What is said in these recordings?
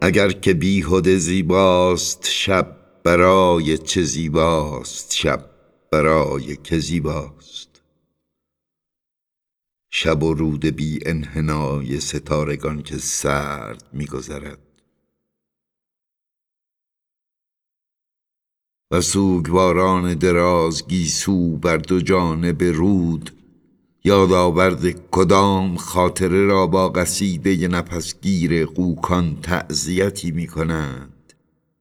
اگر که بیهده زیباست شب، برای چه زیباست شب، برای که زیباست. شب و رود بی انحنای ستارگان که سرد می‌گذرد و سوگواران دراز گیسو بر دو جانب رود، یادآورد کدام خاطره را با قصیده نفسگیر قوکان تعزیتی می‌کنند،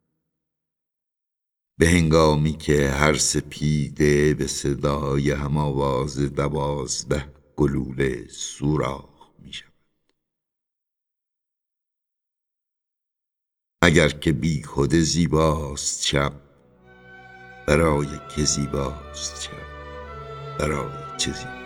به هنگامی که هر سپیده به صدای هم‌آواز 12 گلوله سوراخ می‌شود. اگر که بیهده زیباست شب، برای که زیباست شب، برای چه زیباست.